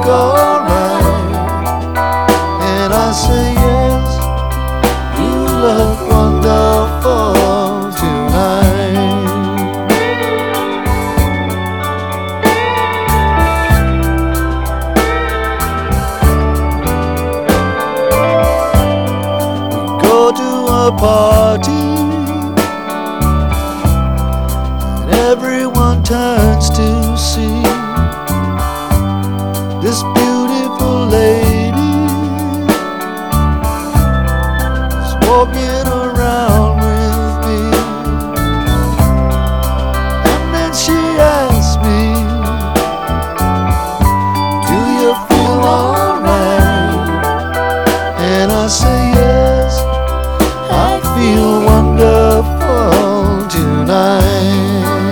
alright? And I say yes, you look wonderful tonight. We go to a party and everyone turns to see this beautiful lady is walking around with me. And then she asks me, do you feel alright? And I say yes, I feel wonderful tonight.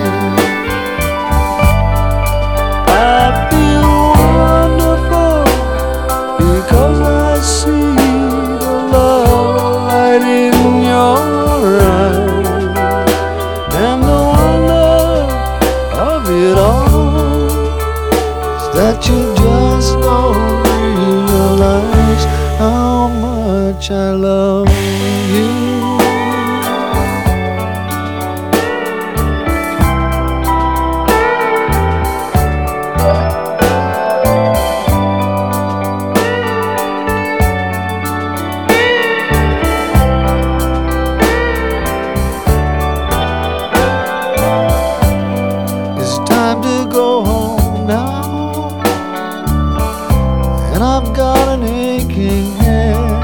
That you just don't realize how much I love you. It's time to go home now, and I've got an aching head.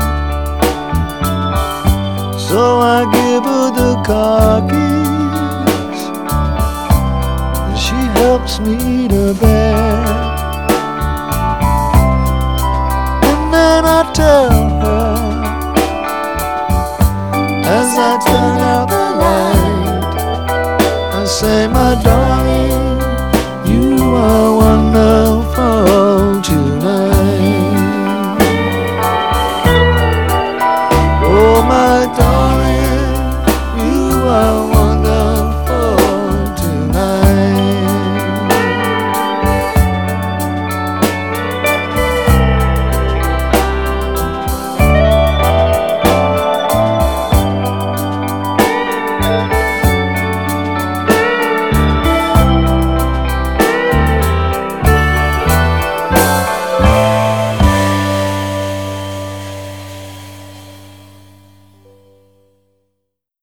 So I give her the car keys, and she helps me to bed. And then I tell